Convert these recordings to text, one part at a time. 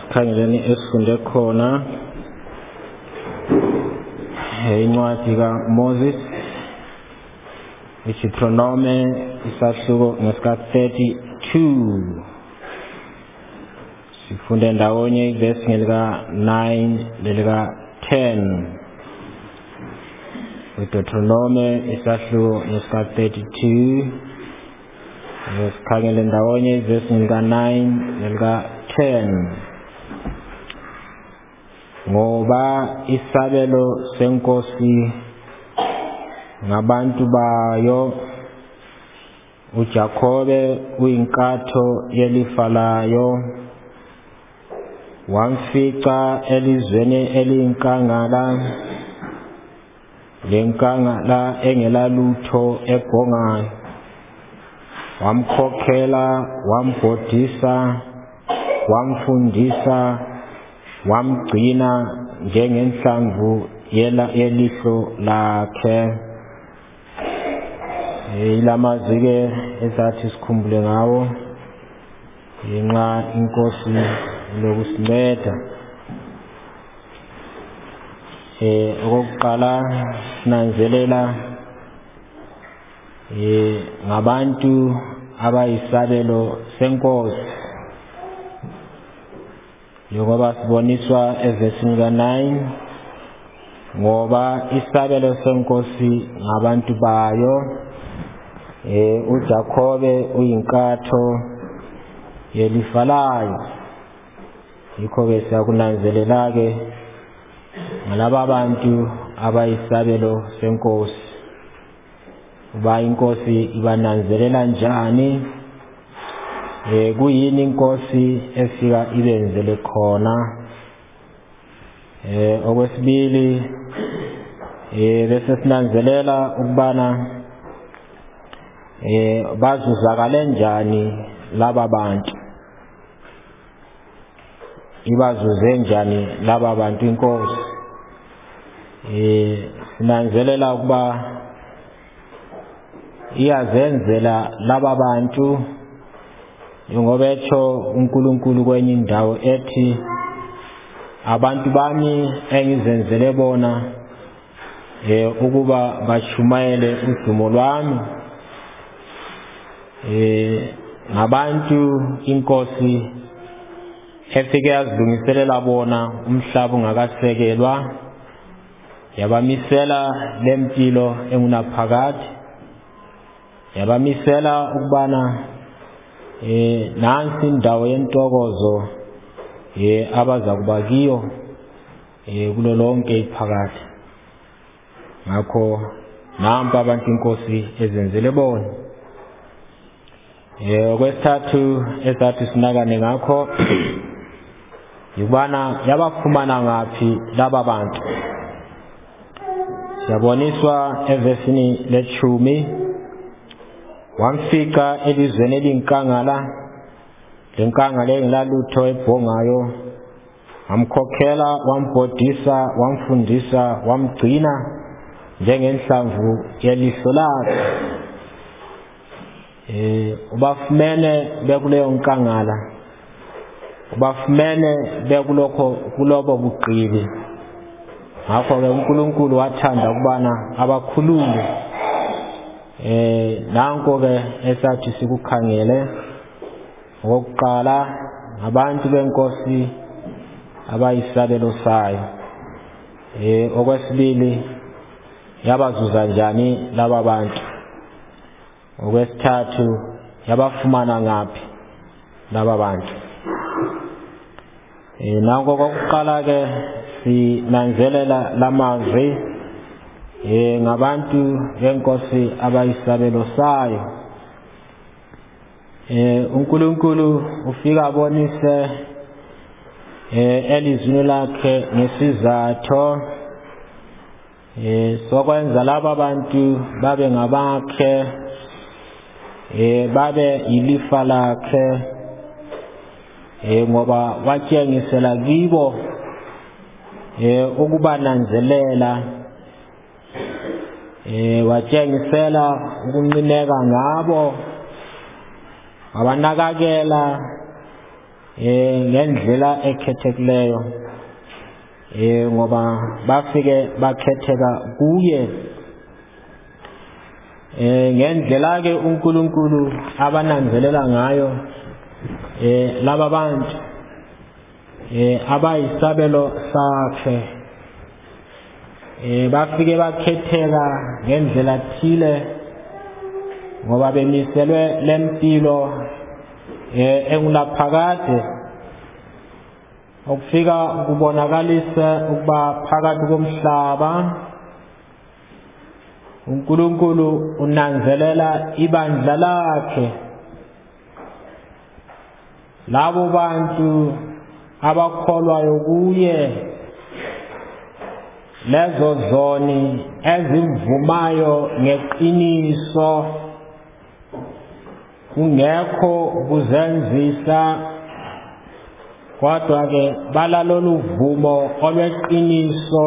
Khangeleni esifunde khona incwadi kaMoses iDeuteronomy isahluko ngesika 32 sifunde ndawonye ivesi ngelika 9 lelika 10 iDeuteronomy isahluko ngesika 32 sikhangele ndawonye ivesi ngelika 9 lelika 10 ngoba isabelo senkosi ngabantu bayo uJakobe uyinkatho yelifa layo wamfica elizweni eliyinkangala lenkangala engelalutho ebhongayo wamkhokhela wambhodisa wamfundisa wamgcina njengenhlamvu yelihlo lakhe. Ilamazwi-ke esathi sikhumbule ngawo ngenxa inkosi lokusinceda. Okokuqala sinanzelela ngabantu abayisabelo senkosi njengoba siboniswa evesini ka-9 ngoba isabelo senkosi ngabantu bayo uJakobe uyinkatho yelifa layo. Yikho-ke siyakunanzelela-ke ngalaba bantu abayisabelo senkosi uba inkosi ibananzelela njani, kuyini inkosi efika ibenzele khona. Okwesibili bese sinanzelela ukubana bazuzakale njani laba bantu, ibazuze njani laba bantu inkosi. Sinanzelela ukuba iyazenzela laba bantu njengoba etsho uNkulunkulu kwenye indawo ethi abantu bami engizenzele bona ukuba bashumayele udumo lwami. Ngabantu inkosi efike yazilungiselela bona umhlaba ungakasekelwa, yabamisela lempilo engunaphakade, yabamisela ukubana nansi indawo yentokozo abaza kuba kiyo kulo lonke iphakade. Ngakho nampa abantu inkosi ezenzele bona. Okwesithathu esathi sinakane ngakho yikubana yabafumana ngaphi laba bantu. Siyaboniswa evesini le-10 wamfica elizweni eliyinkangala lenkangala engelalutho ebhongayo wamkhokhela wambhodisa wamfundisa wamgcina njengenhlamvu yelihlo lakhe. Ubafumene bekuleyo nkangala, ubafumene kulobo bugqili. Ngakho-ke uNkulunkulu wathanda ukubana abakhulule. Nanko-ke esathi sikukhangele okokuqala abantu benkosi abayisabelo sayo. Okwesibili yabazuza njani laba bantu. Okwesithathu yabafumana ngaphi laba bantu. Nanko kokuqala-ke sinanzelela lamazwi ngabantu benkosi abayisabelo sayo. uNkulunkulu ufika abonise elizwini lakhe ngesizatho sokwenza laba bantu babe ngabakhe, babe ilifa lakhe, ngoba watshengisela kibo ukubananzelela, watshengisela ukunqineka ngabo, wabanakakela ngendlela ekhethekileyo ngoba bafike bakhetheka kuye ngendlela ke uNkulunkulu abananzelela ngayo laba bantu abayisabelo sakhe bafike bakhetheka ngendlela thile ngoba bemiselwe lempilo engulaphakade ukufika kubonakalisa ukuba phakathi komhlaba uNkulunkulu unanzelela ibandla lakhe labo bantu abakholwayo kuye lezo zoni ezimvumayo ngeqiniso kungekho kuzenzisa kodwa ke balalolu vumo olweqiniso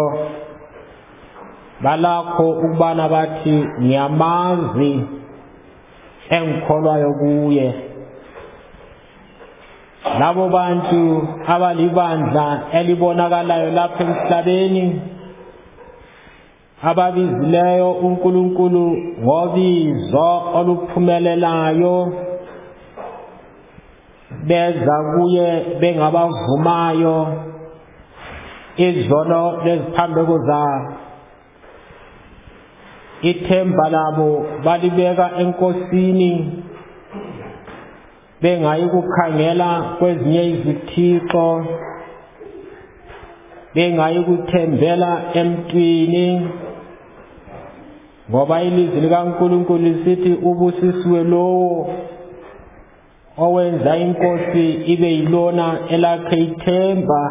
balakho ukubana bathi ngiyamazi engikholwayo kuye labo bantu abalibandla elibonakalayo lapha emhlabeni ababizileyo uNkulunkulu ngobizo oluphumelelayo beza kuye bengabavumayo izono leziphambeko zabo ithemba labo balibeka enkosini bengayi kukhangela kwezinye izithixo bengayi kuthembela emntwini ngoba ilizwi likaNkulunkulu lisithi ubusisiwe lowo owenza inkosi ibe yilona elakhe ithemba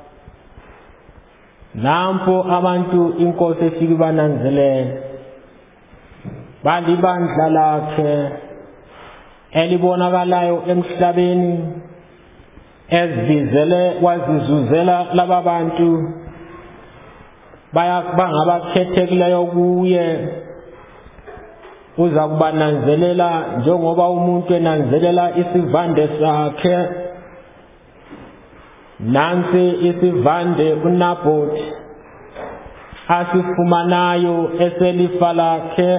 nampo abantu inkosi efike bananzelela balibandla lakhe elibonakalayo emhlabeni ezibizele wazizuzela laba bantu bangabakhethekileyo kuye uza kubananzelela njengoba umuntu enanzelela isivande sakhe nansi isivande uNabothi asifumanayo eselifa lakhe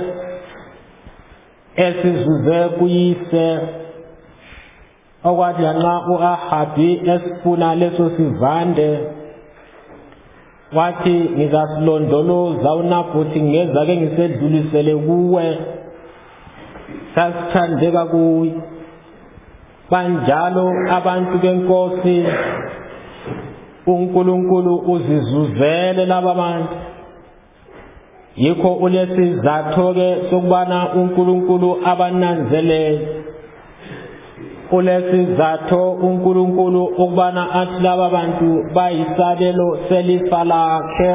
esizuze kuyise okwathi nxa uAhabi esifuna leso sivande wathi ngizasilondoloza uNabothi ngeza ke ngisedlulisele kuwe sasithandeka kuye banjalo abantu benkosi uNkulunkulu uzizuzele laba bantu yikho ulesizatho ke sokubana uNkulunkulu abananzelele ulesizatho uNkulunkulu ukubana athi laba bantu bayisabelo selifa lakhe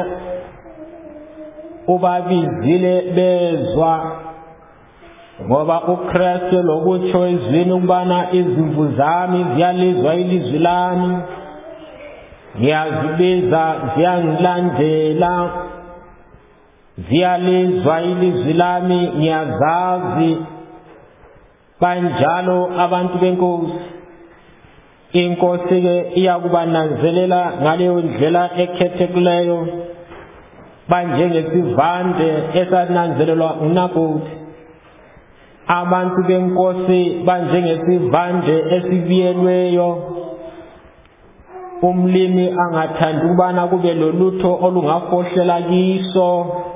ubabizile bezwa ngoba uKristu lokutsho izwini ukubana izimvu zami ziyalizwa ilizwi lami ngiyazibiza ziyangilandela ziyalizwa ilizwi lami ngiyazazi banjalo abantu benkosi inkosi ke iyakubananzelela ngaleyo ndlela ekhethekileyo banjengesivande esananzelelwa uNabothi abantu benkosi banjengesivande esibiyelweyo umlimi angathanda ukubana kube lolutho olungafohlela kiso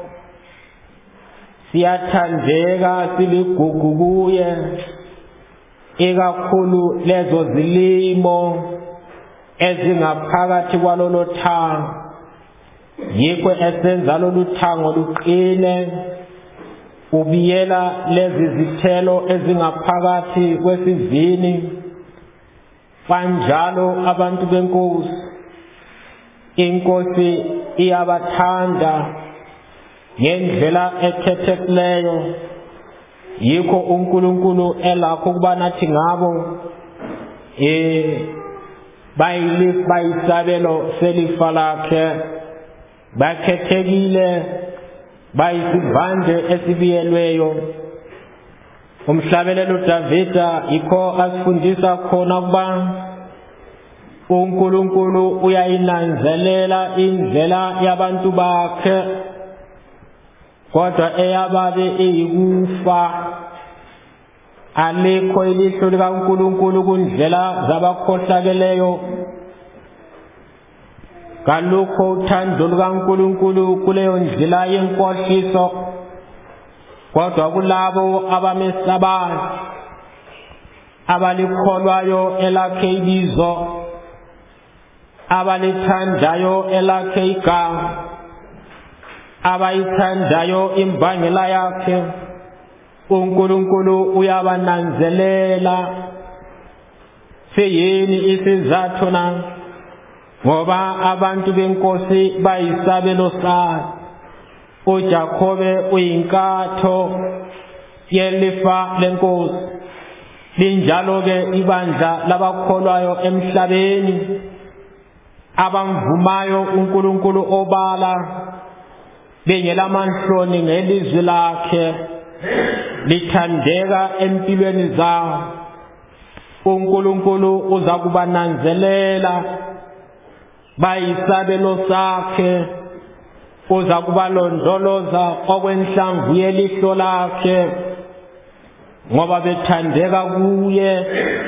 siyathandeka siligugu kuye ikakhulu lezo zilimo ezingaphakathi kwalolo thango yikho esenza lolu thango luqine ubiyela lezi zithelo ezingaphakathi kwesivini kanjalo abantu benkosi inkosi iyabathanda ngendlela ekhethekileyo yikho uNkulunkulu elakho ukuba nathi ngabo bayisabelo selifa lakhe bakhethekile bayisivande esibiyelweyo umhlabelelo uDavida yikho asifundisa khona ukuba uNkulunkulu uyayinanzelela indlela yabantu bakhe, kodwa eyababe iyikufa. Alikho ilihlo likaNkulunkulu kundlela zabakhohlakeleyo, kalukho uthando lukaNkulunkulu kuleyo ndlela yenkohliso, kodwa kulabo abamesabayo, abalikholwayo elakhe ibizo, abalithandayo elakhe igama, abayithandayo imbangela yakhe, uNkulunkulu uyabananzelela. Siyini isizathu na? Ngoba abantu benkosi bayisabelo sakhe. uJakobe uyinkatho yelifa lenkosi. Linjalo ke ibandla labakholwayo emhlabeni abamvumayo uNkulunkulu obala, bengelamanhloni ngelizwi lakhe, lithandeka empilweni zabo. uNkulunkulu uza kubananzelela, bayisabelo sakhe, uza kubalondoloza okwenhlamvu yelihlo lakhe, ngoba bethandeka kuye.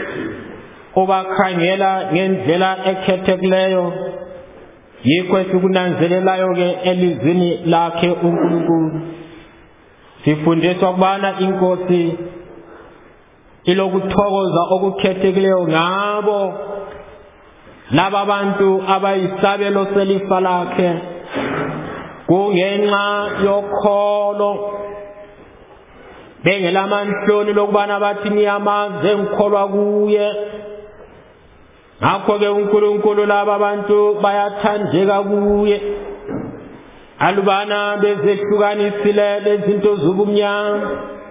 Ubakhangela ngendlela ekhethekileyo, yikho esikunanzelelayo ke elizwini lakhe uNkulunkulu. Sifundiswa ukubana inkosi ilokuthokoza okukhethekileyo ngabo laba bantu abayisabelo selifa lakhe, kungenxa yokholo, bengelamanhloni lokubana bathi ngiyamazi ngikholwa kuye. Ngakho ke uNkulunkulu laba bantu bayathandeka kuye, alubana bezehlukanisile lezinto zobumnyama,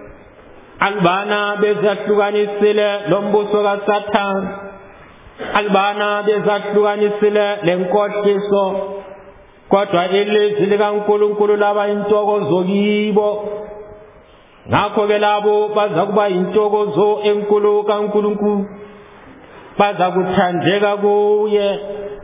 alubana bezahlukanisile lombuso kaSathane, alubana bezahlukanisile lenkohliso, kodwa ilizwi likaNkulunkulu laba intokozo kibo. Ngakho ke labo baza kuba intokozo enkulu kaNkulunkulu, baza kuthandeka kuye.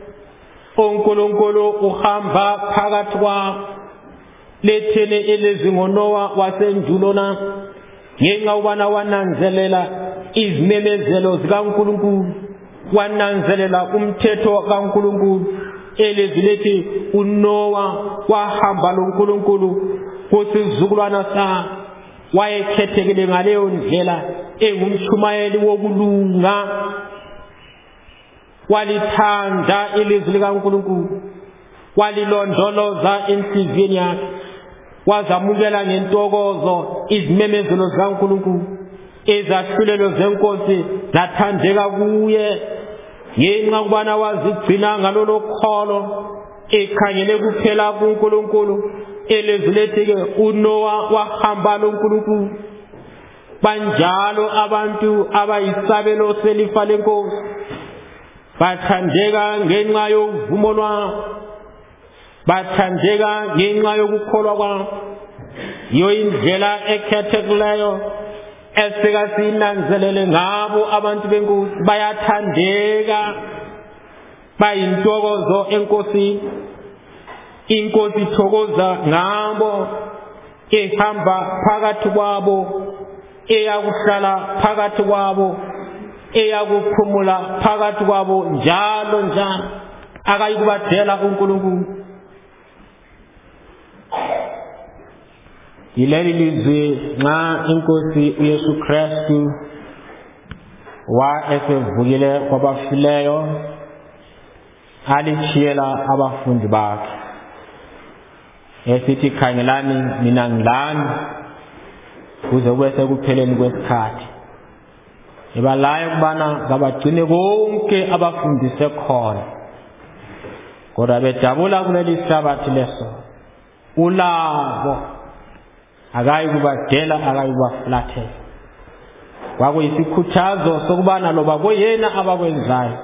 uNkulunkulu uhamba phakathi kwabo. Lethele ilizwi ngoNowa wasendulo na, ngenxa ubana wananzelela izimemezelo zikaNkulunkulu, wananzelela umthetho kaNkulunkulu. Ilizwi lithi uNowa wahamba loNkulunkulu kusizukulwana sakhe, wayekhethekile ngaleyo ndlela, engumshumayeli wokulunga. Walithanda ilizwi likaNkulunkulu, walilondoloza enhliziyweni yakhe, wazamukela ngentokozo izimemezelo zikaNkulunkulu. Izahlulelo zenkosi zathandeka kuye, ngenxa ukubana wazigcina ngalolo kholo, ekhangele kuphela kuNkulunkulu. Ilizwi lithi-ke uNowa wahamba loNkulunkulu. Banjalo abantu abayisabelo selifa lenkosi, bathandeka ngenxa yovumo lwabo, bathandeka ngenxa yokukholwa kwabo. Yiyo indlela ekhethekileyo esika sinanzelele ngabo abantu benkosi, bayathandeka, bayintokozo enkosini. Inkosi ithokoza ngabo, ehamba phakathi kwabo, eyakuhlala phakathi kwabo, eyakuphumula phakathi kwabo njalo njalo, akayikubadela uNkulunkulu. Yileli lizwi nxa inkosi uYesu Kristu esevukile kwabafileyo, alithiyela abafundi bakhe esithi, khangelani mina ngilani kuze kube sekupheleni kwesikhathi. Ibalayo ukubana ngabagcine konke abafundise khona, kodwa bedabula kuleli sabathi leso, ulabo akayikubadela, akayikubafulathela. Kwakuyisikhuthazo sokubana loba kuyena abakwenzayo,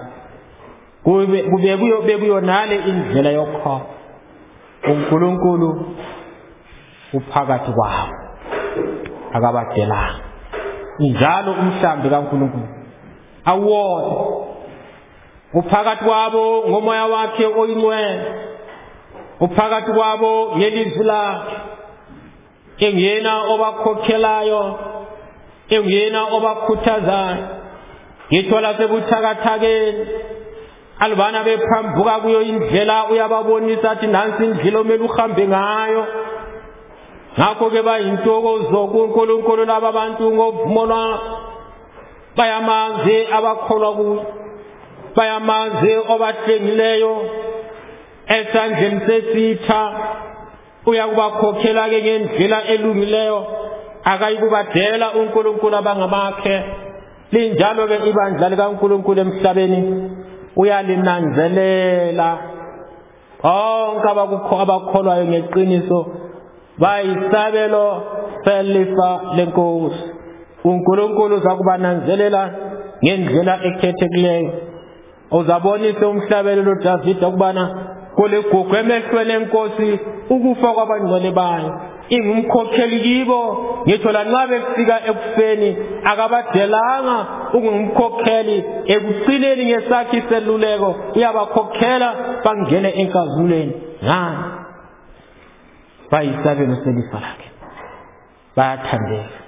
kube bekuyonale indlela yokholo, uNkulunkulu uphakathi kwabo, akabadelanga. Njalo umhlambi kaNkulunkulu awona uphakathi kwabo ngomoya wakhe oyingcwele, uphakathi kwabo ngelizwi lakhe. Enguyena obakhokhelayo, enguyena obakhuthazayo. Ngitsho lasebuthakathakeni alubana bephambuka kuyo indlela uyababonisa athi nansi indlela omele uhambe ngayo. Ngakho-ke bayintokozo kuNkulunkulu laba bantu ngovumo lwabo. Bayamazi abakholwa kuye, bayamazi obahlengileyo esandleni sesitha. Uyakubakhokhela-ke ngendlela elungileyo, akayikubadela uNkulunkulu abangabakhe. Linjalo-ke ibandla likaNkulunkulu emhlabeni uyalinanzelela bonke abakholwayo ngeqiniso, bayisabelo selifa lenkosi. uNkulunkulu uzakubananzelela ngendlela ekhethekileyo. Uzabonisa umhlabelo loDavida ukubana kuligugu emehlweni enkosi ukufa kwabangcwele bayo. Ingumkhokheli kibo, ngitsho lanxa befika ekufeni akabadelanga. Ungumkhokheli ekucineni ngesakhi seluleko, uyabakhokhela bangene enkazimulweni. Ngani? Bayisabelo selifa lakhe, bayathandeka.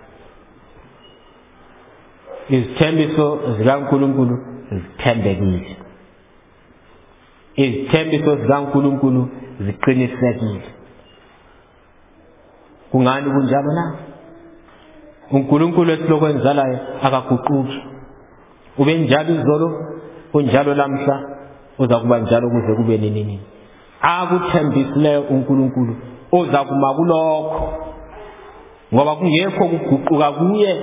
Izithembiso zikaNkulunkulu zithembekile, izithembiso zikaNkulunkulu ziqinisekile. Kungani kunjalo na? uNkulunkulu esilokwenzalayo akaguquki. Ube njalo izolo, unjalo lamhla, uza kuba njalo kuze kube nini. Akuthembisileyo uNkulunkulu uza kuma kulokho, ngoba kungekho kuguquka kuye.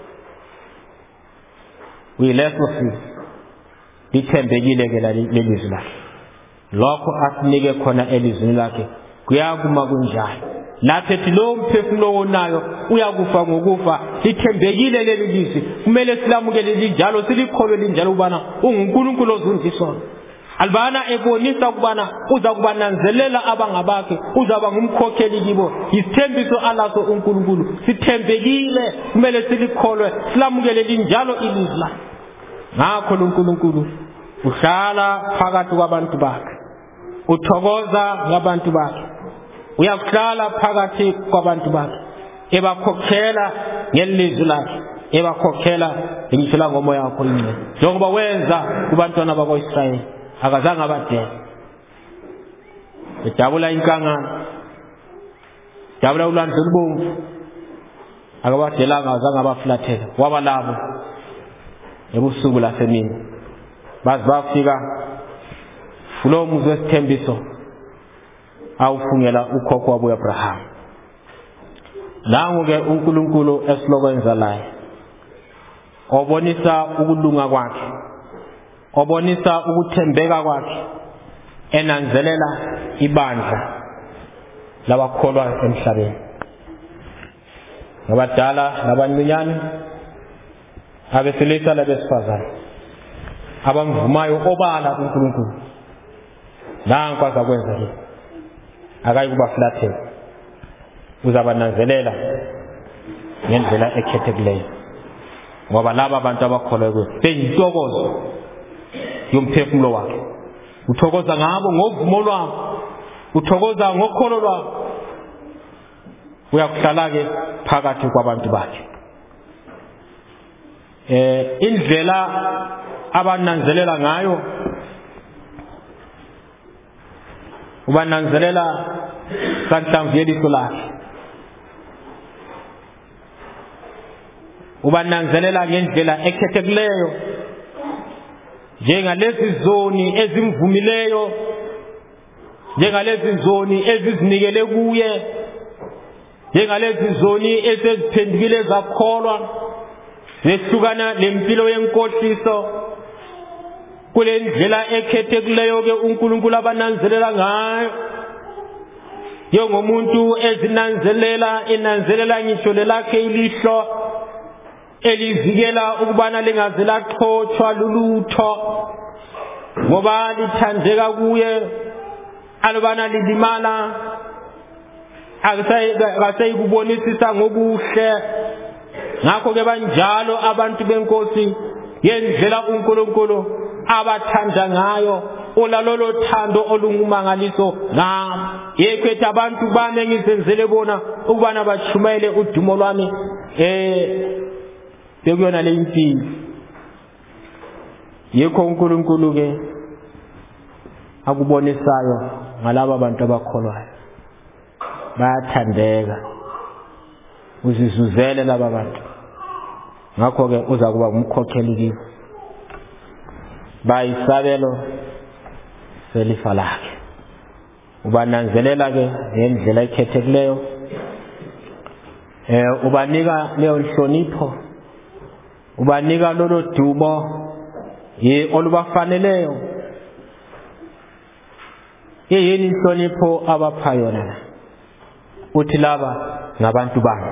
Uyileso sisi lithembekile ke lelizwi lakhe. Lokho asinike khona elizwini lakhe kuyakuma kunjalo. Lapho ethi lo mphefumulo onayo uyakufa ngokufa, lithembekile leli lizwi. Kumele silamukele linjalo, silikholwe linjalo ukubana unguNkulunkulu ozundiswayo. Albana ebonisa ukubana uza kubananzelela abangabakhe, uzaba ngumkhokheli kibo. Isithembiso alaso uNkulunkulu sithembekile, kumele silikholwe, silamukele linjalo ilizwi lakhe. Ngakho uNkulunkulu uhlala phakathi kwabantu bakhe, uthokoza ngabantu bakhe, uyakuhlala phakathi kwabantu bakhe, ebakhokhela ngelizwi lakhe, ebakhokhela ngishela ngomoya wakho ingcwele. Njengoba wenza kubantwana bakwa-Israyeli, akazange abadele. Edabula inkangala, dabula ulwandle olubomvu, akabadelanga, akazange abafulathela. Waba labo ebusuku lasemini, baze bafika kulo muzi wesithembiso awufungela ukhokho wabo uAbraham. Nangu-ke uNkulunkulu esilokwenza laye, obonisa ukulunga kwakhe, obonisa ukuthembeka kwakhe, enanzelela ibandla labakholwa emhlabeni, abadala labancinyane, abesilisa labesifazane, abamvumayo obala uNkulunkulu. Nanku azakwenza ke, akayikubafulathela, uzabananzelela ngendlela ekhethekileyo, ngoba laba abantu abakholwa kuye beyintokozo yomphefumulo wakhe. Uthokoza ngabo ngovumo lwabo, uthokoza ngokholo lwabo. Uyakuhlala-ke phakathi kwabantu bakhe. Indlela abananzelela ngayo, ubananzelela sanhlamvu yeliso lakhe, ubananzelela ngendlela ekhethekileyo, njengalezi zoni ezimvumileyo, njengalezi zoni ezizinikele kuye, njengalezi zoni eseziphendukile zakholwa, zehlukana lempilo yenkohliso. Kule ndlela ekhethekileyo-ke uNkulunkulu abananzelela ngayo, njengomuntu ezinanzelela, enanzelela ngitsho lelakhe ilihlo elivikela ukubana lingaze laxhothwa lulutho, ngoba lithandeka kuye, alubana lilimala akasayikubonisisa ngobuhle. Ngakho-ke banjalo abantu benkosi, yendlela uNkulunkulu abathanda ngayo olalolo thando olungumangaliso ngami. Yekwethi abantu bami engizenzele bona ukubana bachumayele udumo lwami bekuyona le impilo. Yikho uNkulunkulu ke akubonisayo ngalabo abantu abakholwayo. Bayathandeka, uzizuzele laba bantu. Ngakho ke uza kuba umkhokheli kibo. Bayisabelo selifa lakhe. Ubananzelela ke ngendlela ekhethekileyo. Ubanika leyo nhlonipho. Ubanika lolo dumo olubafaneleyo. Yini inhlonipho abapha yona? Uthi laba ngabantu bami.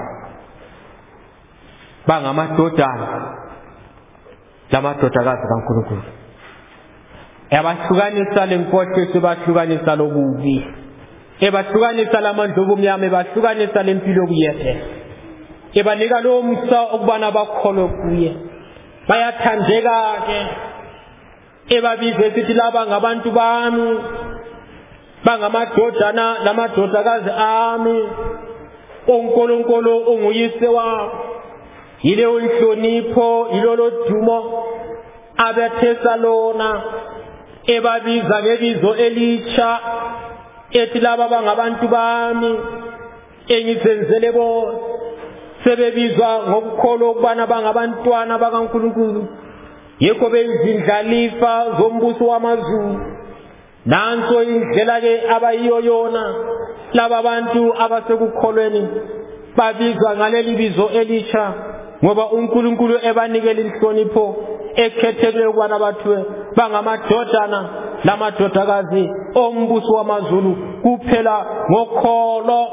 Bangamadodana lamadodakazi kaNkulunkulu. Ebahlukanisa lenkohliso, ebahlukanisa lobubi, ebahlukanisa lamandla obumnyama, ebahlukanisa lempilo yokuyethe. Ebanika lo msa ukubana bakholwe kuye. Bayathandeka ke. Ebabize sithi laba ngabantu bami, bangamadodana lamadodakazi ami. uNkulunkulu unguyise wabo. Yileyo inhlonipho, yilolo dumo abethesa lona, ebabiza ngebizo elitsha, ethi laba bangabantu bami engizenzele bona. Sebebizwa ngokukholwa ukubana bangabantwana bakaNkulunkulu. Yekho bezindlalifa zombuso wamazulu. Nanso indlela ke abayiyo yona laba bantu abasekukholweni, babizwa ngaleli bizo elitsha ngoba uNkulunkulu ebanikela inhlonipho ekhethekileyo ukubana bathiwe bangamadodana lamadodakazi ombuso wamazulu kuphela ngokholo.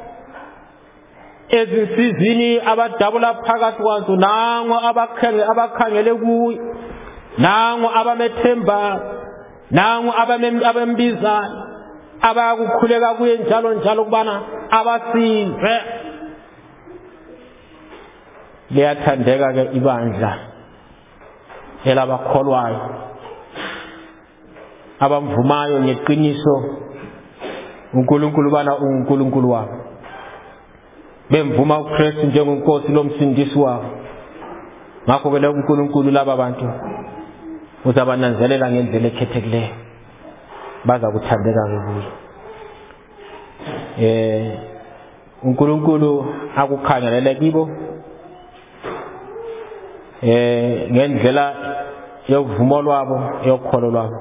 Ezinsizini abadabula phakathi kwazo nango abakhangele kuye, nango abamethemba, nango abambizayo, abayakukhuleka kuye njalo njalo kubana abasize. Liyathandeka ke ibandla elabakholwayo abamvumayo ngeqiniso uNkulunkulu bana uNkulunkulu wabo, bemvuma uKristu njengenkosi lomsindisi wabo. Ngakho ke lo uNkulunkulu laba bantu uzabananzelela ngendlela ekhethekileyo, baza kuthandeka kuye. uNkulunkulu akukhangelele kibo ngendlela yokuvumo lwabo, yokholo lwabo.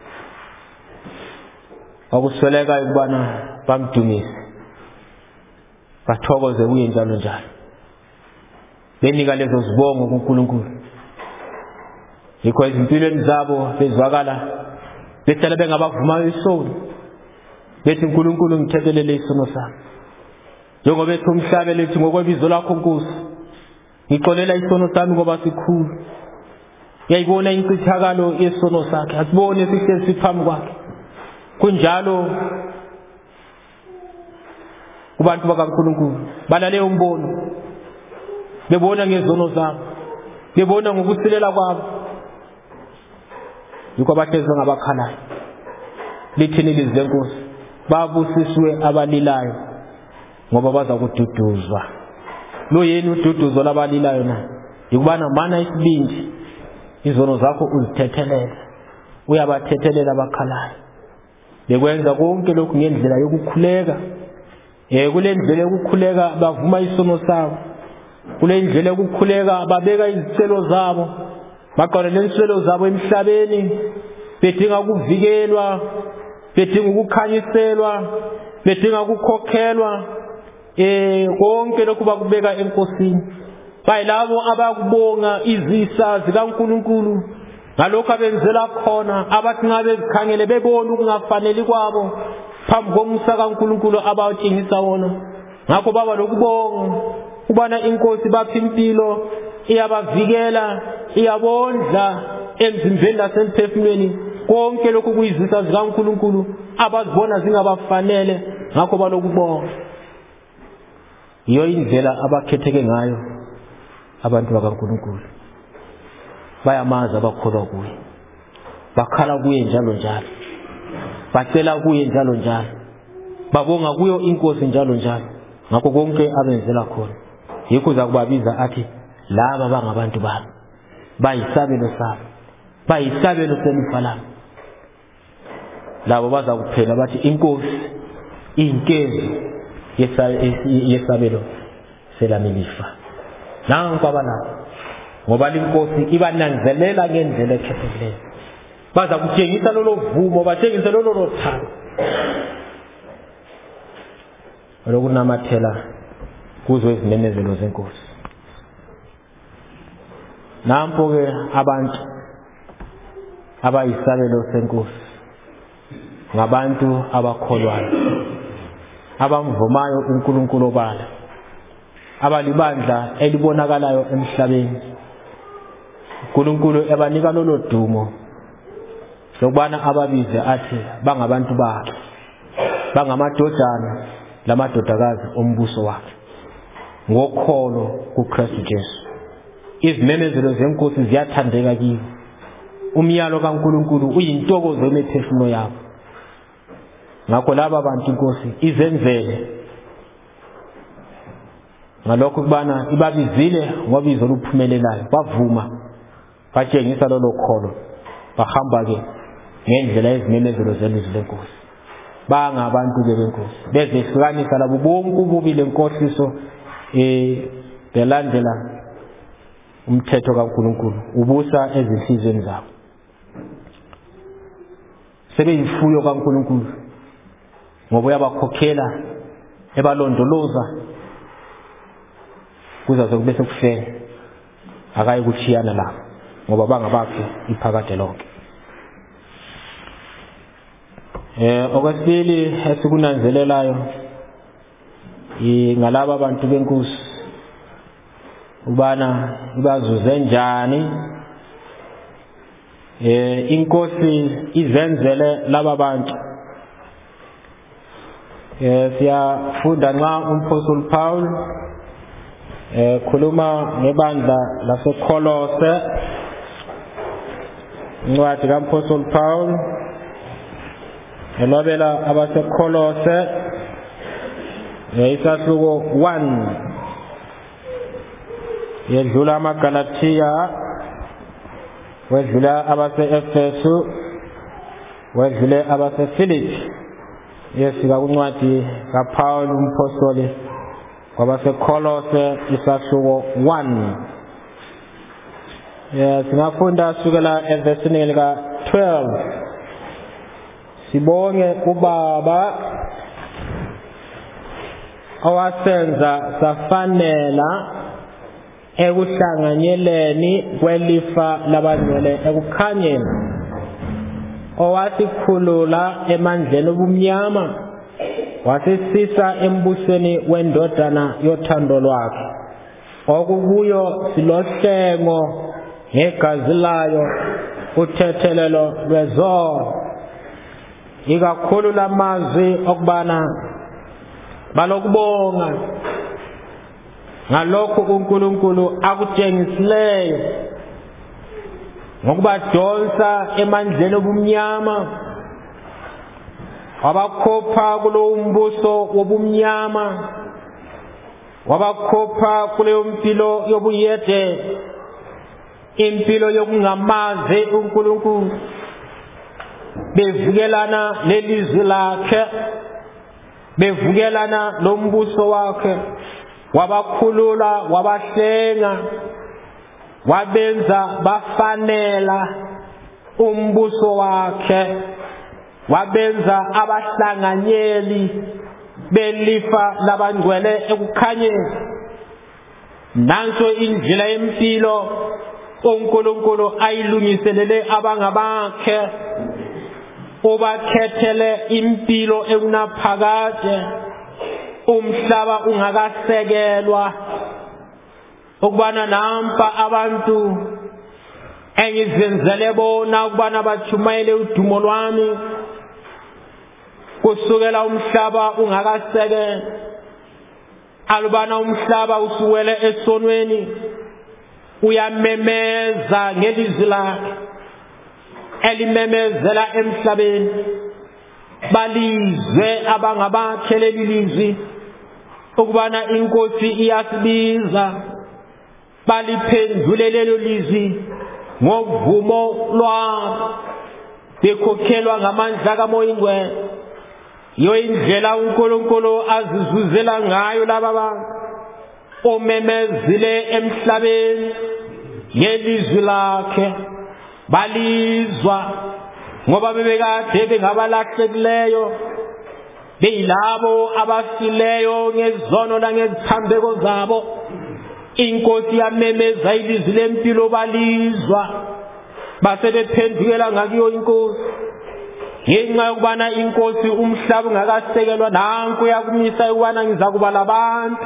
Akusweleka ukubana bamdumise, bathokoze kuye njalo njalo, benika lezo zibongo kuNkulunkulu. Yikho ezimpilweni zabo bezwakala behlala bengabavumayo isono, bethi uNkulunkulu ngithethelele isono sami. Njengoba ethi umhlabe lethi ngokwebizo lakho Nkosi, ngixolela isono sami ngoba sikhulu. Uyayibona incithakalo yesono sakhe, asibone sihlezi siphambi kwakhe. Kunjalo kubantu bakaNkulunkulu balale umbono, bebona ngezono zabo, bebona ngokusilela kwabo. Yikho abahlezi ngabakhalayo. Lithini ilizwi leNkosi? Babusiswe abalilayo ngoba baza kududuzwa. Lo yeni ududuzo labalilayo na? Yikubana mana isibindi, izono zakho uzithethelele. Uyabathethelela abakhalayo. Bekwenza konke lokhu ngendlela yokukhuleka. Kule ndlela yokukhuleka bavuma isono sabo. Kule ndlela yokukhuleka babeka izicelo zabo, baqonele izicelo zabo emhlabeni, bedinga ukuvikelwa, bedinga ukukhanyiselwa, bedinga ukukhokhelwa. Konke lokhu bakubeka enkosini. Bayilabo abakubonga izisa zikaNkulunkulu ngalokho abenzela khona, abathi ngabe zikhangele bebona ukungafaneli kwabo phambi komsa kaNkulunkulu abawutshengisa wona. Ngakho baba lokubonga ubana inkosi bapha impilo, iyabavikela, iyabondla emzimbeni lasemphefumulweni. Konke lokhu kuyizisa zikaNkulunkulu abazibona zingabafanele. Ngakho balokubonga. Iyo indlela abakhetheke ngayo abantu bakaNkulunkulu. Bayamazi abakholwa kuye. bakhala kuye njalo njalo, bacela kuye njalo njalo, babonga kuyo inkosi njalo njalo ngakho konke abenzela khona. Yikho uzakubabiza athi laba bangabantu bami, bayisabelo sami, bayisabelo selifa lami. Labo bazakuphela bathi inkosi inkezo yesabelo selami lifa. Nanku abalapho ngoba inkosi ibananzelela ngendlela ekhethekileyo. Baza kutshengisa lolo vumo, batshengise lolo thando lokunamathela kuzo izimemezelo zenkosi. Nampo ke abantu abayisabelo senkosi ngabantu abakholwayo, abamvumayo uNkulunkulu obala, abalibandla elibonakalayo emhlabeni. uNkulunkulu ebanika lolo dumo lokubana ababize athi bangabantu bakhe, bangamadodana lamadodakazi ombuso wakhe ngokholo kuKristu Jesu. Izimemezelo zenkosi ziyathandeka kibo. Umyalo kaNkulunkulu uyintokozo yemiphefumulo yabo. Ngakho laba bantu inkosi izenzele ngalokho kubana ibabizile ngobizo oluphumelelayo, bavuma, batshengisa lolo kholo, bahamba ke ngendlela yezimemezelo zelizwi lenkosi. Bangabantu benkosi, bezehlukanisa labo bonke ububi lenkohliso belandela umthetho kaNkulunkulu, ubusa ezinhlizweni zabo. Sebeyifuyo kaNkulunkulu ngoba uyabakhokhela, ebalondoloza kuze kube sekufeni, akayi kuchiyana labo ngoba bangabakhe iphakade lonke. Okwesibili esikunanzelelayo ngalaba bantu benkosi ubana ibazuze njani. Inkosi izenzele laba bantu. Siyafunda nxa umpostoli Paul khuluma ngebandla laseKolose, incwadi kampostoli Paul elobela abaseKolose isahluko 1, yedlula amaGalatiya, wedlula abase-Efesu, wedlule abaseFilipi, yesika kuncwadi kaPaul umpostoli kwabaseKolose isahluko 1. Singafunda sukela evesini lika 12. Sibonge uBaba owasenza safanela ekuhlanganyeleni kwelifa labangcwele ekukhanyeni, owasikhulula emandleni obumnyama wasisisa embusweni wendodana yothando lwakhe, okukuyo silohlengo ngegazi layo, uthethelelo lwezono. Ikakhulu lamazwi okubana balokubonga ngalokho uNkulunkulu akutshengisileyo ngokubadonsa emandleni obumnyama, wabakhupha kulowo mbuso wobumnyama, wabakhupha kuleyo mpilo yobuyede, impilo yokungamazi uNkulunkulu, bevukelana lelizwi lakhe, bevukelana lombuso wakhe. Wabakhulula, wabahlenga, wabenza bafanela umbuso wakhe, wabenza abahlanganyeli belifa labangcwele ekukhanyeni. Nanso indlela yempilo uNkulunkulu ayilungiselele abangabakhe, ubakhethele impilo ekunaphakade, umhlaba ungakasekelwa, ukubana nampa abantu engizenzele bona ukubana bachumayele udumo lwami kusukela umhlaba ungakasekelwa. Alubana umhlaba usuwele esonweni, uyamemeza ngelizwi lakhe, elimemezela emhlabeni, balizwe abangabakhe leli lizwi ukubana inkosi iyasibiza, baliphendule lelo lizwi ngovumo lwabo, bekhokhelwa ngamandla kaMoya Ingcwele. Yo indlela uNkulunkulu azizuzela ngayo laba bantu omemezile emhlabeni ngelizwi lakhe, balizwa ngoba bebekade bengabalahlekileyo, beyilabo abafileyo ngezono langezithambeko zabo. Inkosi yamemeza ilizwi lempilo, balizwa, basebephendukela ngakiyo inkosi. Ngenxa yokubana inkosi umhlaba ungakasekelwa, nanku yakumisa ukubana ngizakuba labantu,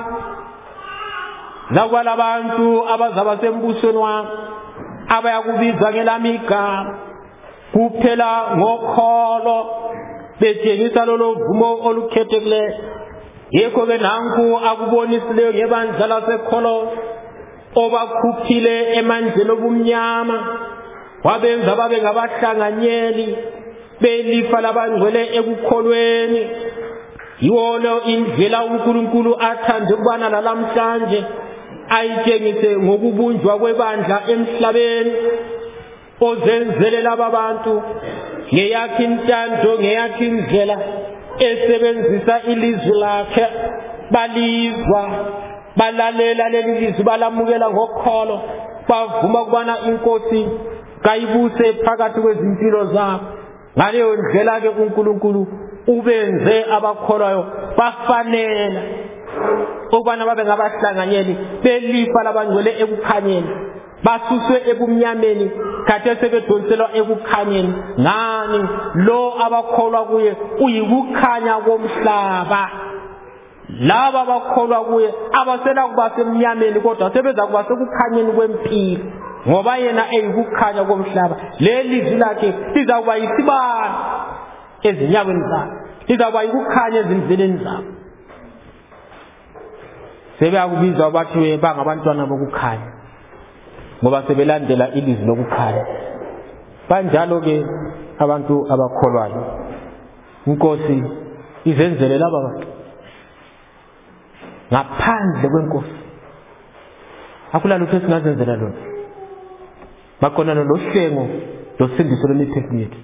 abazaba sembusweni wami, abayakubizwa ngelami igama, kuphela ngokholo, betshengisa lolo vumo olukhethekileyo. Yikho-ke nanku akubonisileyo ngebandla laseKholose, obakhuphile emandleni obumnyama, wabenza babe ngabahlanganyeli belifa labangcwele ekukholweni. Yiwolo indlela uNkulunkulu athande ukubana lalamhlanje ayitshengise ngokubunjwa kwebandla emhlabeni, ozenzele laba bantu ngeyakhe intando, ngeyakhe indlela, esebenzisa ilizwi lakhe. Balizwa, balalela leli lizwi, balamukela ngokholo, bavuma ukubana inkosi kayibuse phakathi kwezimpilo zabo. Ngaleyo ndlela-ke uNkulunkulu ubenze abakholwayo bafanela ukubana babe ngabahlanganyeli belifa labangcwele ekukhanyeni, basuswe ebumnyameni kade sebedonselwa ekukhanyeni. Ngani? Lo abakholwa kuye uyikukhanya komhlaba. Laba abakholwa kuye abasela kuba semnyameni, kodwa sebeza kuba sekukhanyeni kwempilo, ngoba yena eyikukhanya komhlaba. Leli lizwi lakhe lizakuba yisibane ezinyaweni zabo, lizakuba yikukhanya ezindleleni zabo. Sebeyakubizwa bathi bangabantwana bokukhanya, ngoba sebelandela ilizwi lokukhanya. Banjalo-ke abantu abakholwayo, inkosi izenzele laba bantu. Ngaphandle kwenkosi akulalutho esingazenzela lona. Bakhona nohlengo losindiso lwemiphefumulo yethu.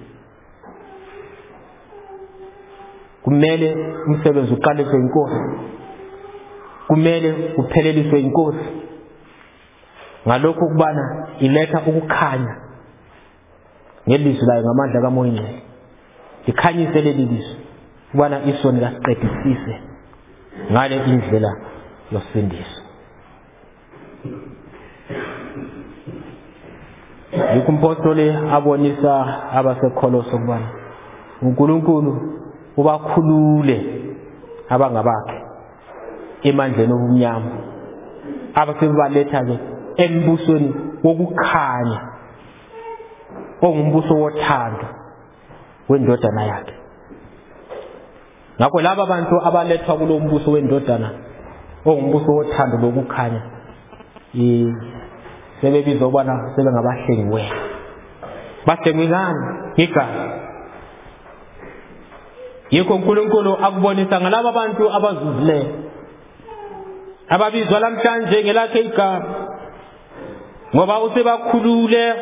Kumele umsebenzi uqaliswe inkosi, kumele upheleliswe inkosi. Ngalokho kubana iletha ukukhanya ngelizwi layo ngamandla kaMoya Ingcwele. Ikhanyise leli lizwi ukubana isoni lasiqedisise ngale indlela yosindiso. Yikho umpostoli abonisa abaseKholose ukubana uNkulunkulu ubakhulule abangabakhe emandleni obumnyama, abasebaletha-ke embusweni wokukhanya, ongumbuso wothando wendodana yakhe. Ngakho laba bantu abalethwa kulo mbuso wendodana ongumbuso wothando lokukhanya, sebebizwa ukubana sebengabahlengiweyo. Bahlengikani ngegazi. Yikho uNkulunkulu akubonisa ngalaba bantu abazuzileyo, ababizwa lamhlanje ngelakhe igama, ngoba usebakhulule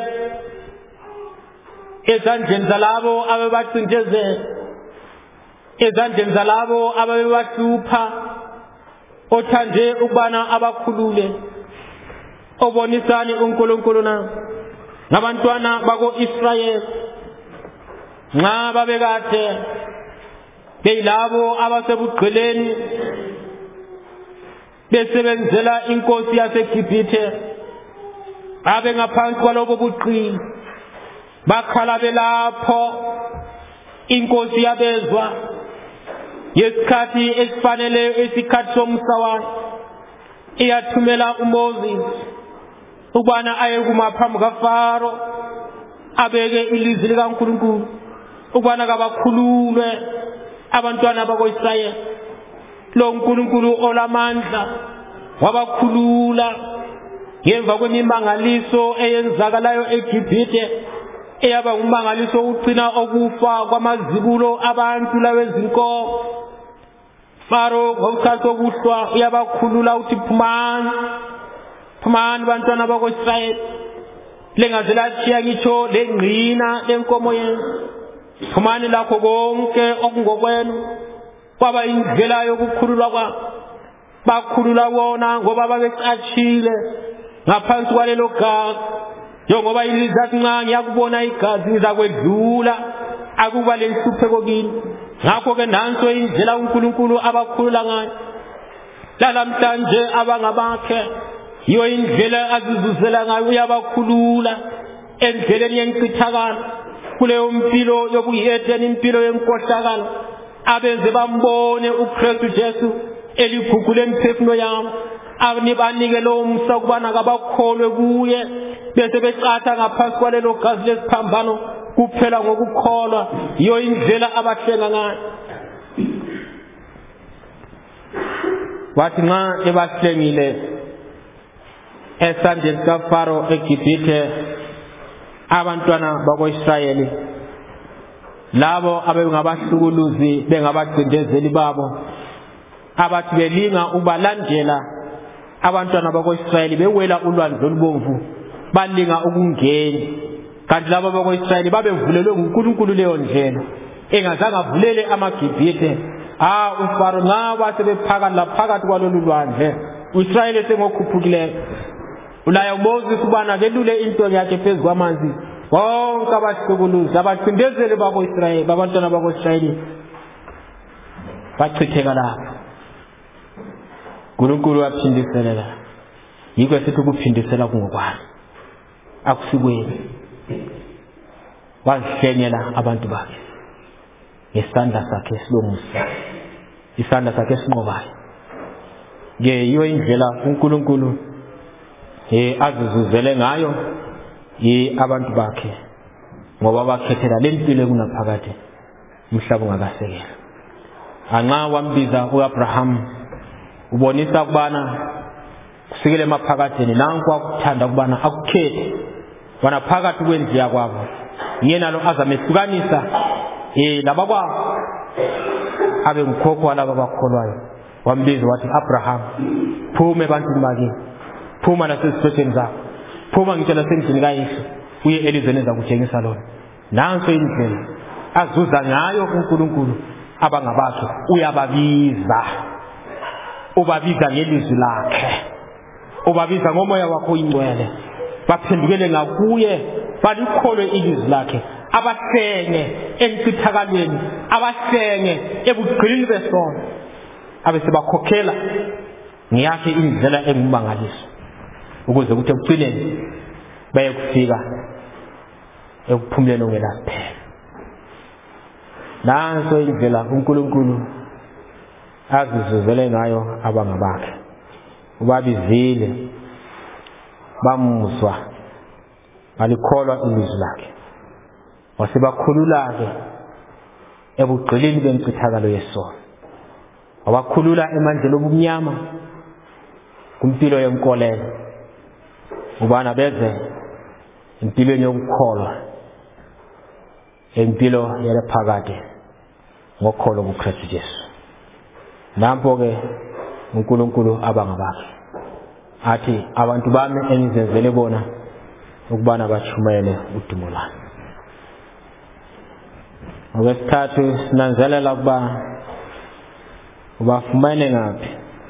ezandleni zalabo abebacindezela, ezandleni zalabo ababebahlupha. Othande ukubana abakhulule. Obonisani uNkulunkulu na ngabantwana bako-Israyeli nxa babekade beyilabo abasebugqileni besebenzela inkosi yaseGibhithe, abe ngaphansi kwalobo buqili, bakhala belapho. Inkosi yabezwa ngesikhathi esifanele, isikhathi somsawano, iyathumela uMoses ukubana aye kuma phambi kaFaro, abeke ilizwi likaNkulunkulu ukubana kabakhululwe abantwana bako-Israyeli. Lo uNkulunkulu olamandla wabakhulula ngemva kwemimangaliso eyenzakalayo eGibhithe, eyaba umangaliso ucina okufa kwamazibulo abantu lawezinkomo. Faro ngokuthatha okuhlwa uyabakhulula uthi phumani bantwana bakwa-Israyeli, lengaze latshiya ngitsho lengqina lenkomo yenu. Phumani lakho konke okungokwenu. Kwaba indlela yokukhululwa kwabo. Bakhulula wona ngoba babecatshile ngaphansi kwalelo gazi. Njengoba ilizwi athi nxa ngiyakubona igazi ngizakwedlula, akuba lenhlupheko kini. Ngakho-ke nanso indlela uNkulunkulu abakhulula ngayo. Lalamhlanje abangabakhe yiyo indlela azizuzela ngayo, uyabakhulula endleleni yenkcithakalo, kuleyo mpilo yobuyedeni, impilo yenkohlakalo, abenze bambone uKristu Jesu eligugule imiphefumulo yabo, abanike lowo msa ukubana kabakholwe kuye, bese becatha ngaphansi kwalelo gazi lesiphambano kuphela ngokukholwa. Yiyo indlela abahlenga ngayo. Wathi nxa ebahlengile esandleni sikaFaro eGibhithe abantwana bako-Israyeli, labo abengabahlukuluzi bengabacindezeli babo, abathi belinga ukubalandela abantwana bako-Israyeli bewela ulwandle olubomvu, balinga ukungena. Kanti labo bako-Israyeli babevulelwe nguNkulunkulu leyo ndlela, engazange avulele amaGibhithe. uFaro ngaba sebephakathi kwalolu lwandle, u-Israyeli sengokhuphukileyo. Ulaya uMoses ubana kelule into yakhe phezu kwamanzi, bonke abahlukuluzi abacindezeli bako-Israyeli, babantwana bako-Israyeli bachitheka lapho. uNkulunkulu waphindiselela. Yikho sithi ukuphindisela kungokwani, akusikweni. Wazihlengela abantu bakhe ngesandla sakhe esilomusa, isandla sakhe esinqobayo. Yiyo indlela uNkulunkulu azizuzele ngayo abantu bakhe, ngoba bakhethela lempilo kunaphakade umhlaba ungakasekela. Anxa wambiza uAbraham, ubonisa ukubana kusikele emaphakadeni nanku akuthanda ukubana akukhethe bana phakathi kwendlu kwabo, yena lo azamehlukanisa labakwabo abe ngkhokho walaba bakholwayo. Wambiza wathi, Abraham, phuma ebantwini bakini, phuma nasezithetheni zakho, phuma ngitshela sendlini kayihlo, uye elizweni ezakutshengisa lona. Nanso indlela azuza ngayo uNkulunkulu abangabakhe. Uyababiza, ubabiza ngelizwi lakhe, ubabiza ngomoya wakho oyingcwele, baphendukele ngakuye, balikholwe ilizwi lakhe, abahlenge enkcithakalweni, abahlenge ebugqilini besono, abesebakhokhela ngiyakhe indlela engumangaliso, ukuze kuthi ekucineni baye kufika ekuphumuleni ongelaphela. Nanso indlela uNkulunkulu azizuzele ngayo abangabakhe. Ubabizile, bamuzwa, balikholwa ilizwi lakhe, wasebakhulula-ke ebugqilini benkcithakalo yesono, wabakhulula emandleni obumnyama kumpilo yenkolelo, ubana beze impilweni yokukholwa, impilo yalephakade ngokholo kuKristu Jesu. Nampo-ke uNkulunkulu abangabakhe athi, abantu bami engizenzele bona ukubana bachumele udumo lwami. Okwesithathu, sinanzelela ukuba ubafumene ngaphi.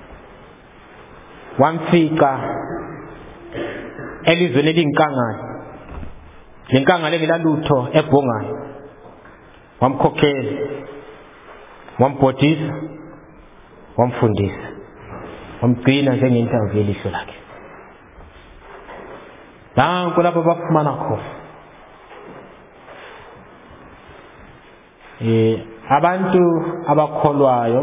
Wamfica elizweni eliyinkangala, lenkangala engelalutho ebhongayo. Wamkhokhela, wambhodisa, wamfundisa, wamgcina njengentando yelihlo lakhe. Nanku lapho bafumana khona abantu abakholwayo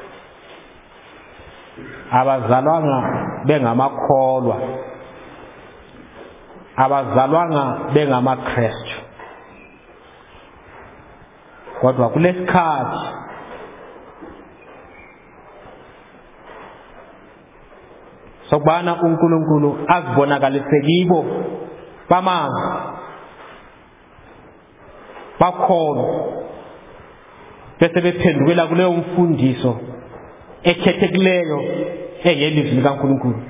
abazalwanga bengamakholwa, abazalwanga bengamaKristu, kodwa kulesikhathi sokubana uNkulunkulu azibonakalise kibo bamanga bakholwa bese bephendukela kuleyo mfundiso ekhethekileyo eyelizwi likaNkulunkulu.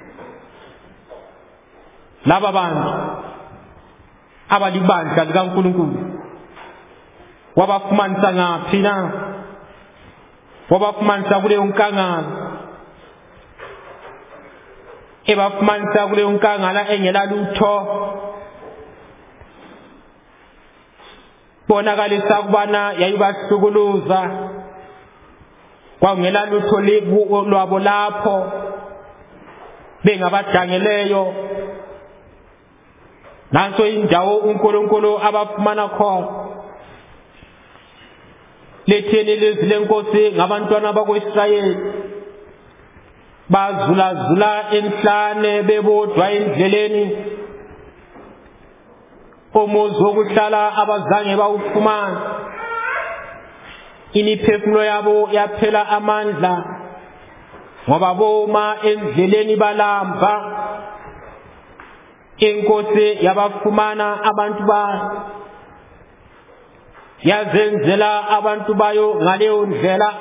Laba bantu abalibandla likaNkulunkulu wabafumanisa ngaphi na? Wabafumanisa kuleyo nkangala, ebafumanisa kuleyo nkangala engela lutho, bonakalisa kubana yayibahlukuluza, kwangela lutho lwabo lapho bengabadangeleyo. Nanso indawo uNkulunkulu abafumana khona. Letheni lizwi lenkosi ngabantwana bakwa-Israyeli, bazulazula enhlane bebodwa endleleni, umuzi wokuhlala abazange bawufumana. Imiphefumulo yabo yaphela amandla, ngoba boma endleleni balamba. Inkosi yabafumana abantu bayo, yazenzela abantu bayo ngaleyo ndlela.